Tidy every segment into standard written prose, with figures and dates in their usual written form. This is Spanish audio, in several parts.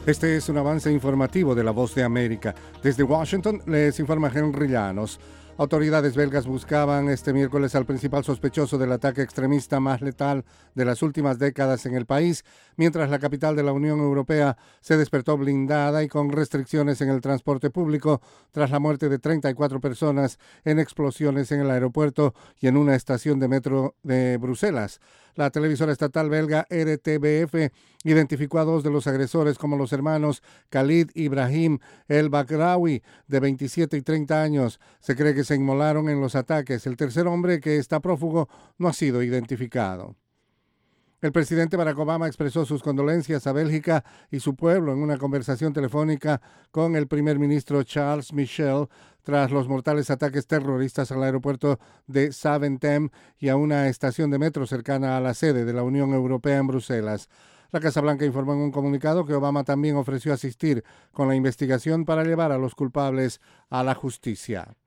Este es un avance informativo de La Voz de América. Desde Washington les informa Henry Llanos. Autoridades belgas buscaban este miércoles al principal sospechoso del ataque extremista más letal de las últimas décadas en el país, mientras la capital de la Unión Europea se despertó blindada y con restricciones en el transporte público tras la muerte de 34 personas en explosiones en el aeropuerto y en una estación de metro de Bruselas. La televisora estatal belga RTBF identificó a dos de los agresores como los hermanos Khalid Ibrahim El Bakraoui, de 27 y 30 años. Se cree que se inmolaron en los ataques. El tercer hombre, que está prófugo, no ha sido identificado. El presidente Barack Obama expresó sus condolencias a Bélgica y su pueblo en una conversación telefónica con el primer ministro Charles Michel tras los mortales ataques terroristas al aeropuerto de Zaventem y a una estación de metro cercana a la sede de la Unión Europea en Bruselas. La Casa Blanca informó en un comunicado que Obama también ofreció asistir con la investigación para llevar a los culpables a la justicia.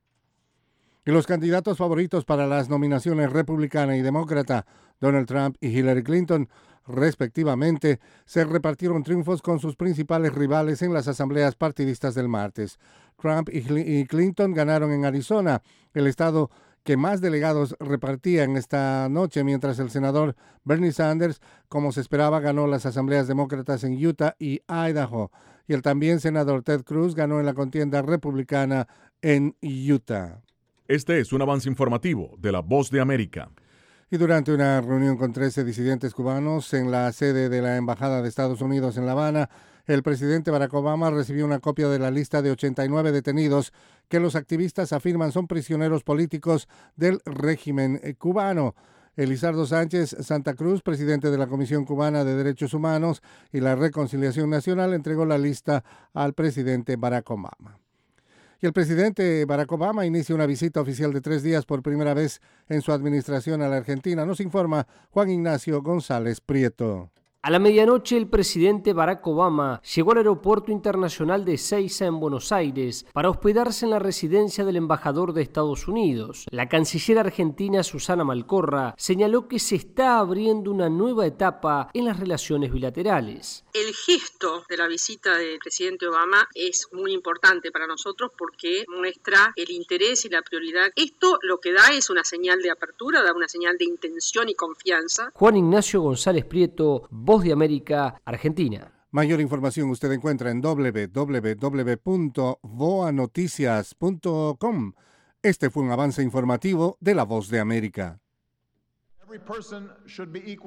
Y los candidatos favoritos para las nominaciones republicana y demócrata, Donald Trump y Hillary Clinton, respectivamente, se repartieron triunfos con sus principales rivales en las asambleas partidistas del martes. Trump y Clinton ganaron en Arizona, el estado que más delegados repartía en esta noche, mientras el senador Bernie Sanders, como se esperaba, ganó las asambleas demócratas en Utah y Idaho, y el también senador Ted Cruz ganó en la contienda republicana en Utah. Este es un avance informativo de La Voz de América. Y durante una reunión con 13 disidentes cubanos en la sede de la Embajada de Estados Unidos en La Habana, el presidente Barack Obama recibió una copia de la lista de 89 detenidos que los activistas afirman son prisioneros políticos del régimen cubano. Elizardo Sánchez Santa Cruz, presidente de la Comisión Cubana de Derechos Humanos y la Reconciliación Nacional, entregó la lista al presidente Barack Obama. Y el presidente Barack Obama inicia una visita oficial de 3 días por primera vez en su administración a la Argentina. Nos informa Juan Ignacio González Prieto. A la medianoche, el presidente Barack Obama llegó al aeropuerto internacional de Ezeiza en Buenos Aires para hospedarse en la residencia del embajador de Estados Unidos. La canciller argentina Susana Malcorra señaló que se está abriendo una nueva etapa en las relaciones bilaterales. El gesto de la visita del presidente Obama es muy importante para nosotros porque muestra el interés y la prioridad. Esto lo que da es una señal de apertura, da una señal de intención y confianza. Juan Ignacio González Prieto, Voz de América, Argentina. Mayor información usted encuentra en www.voanoticias.com. Este fue un avance informativo de La Voz de América.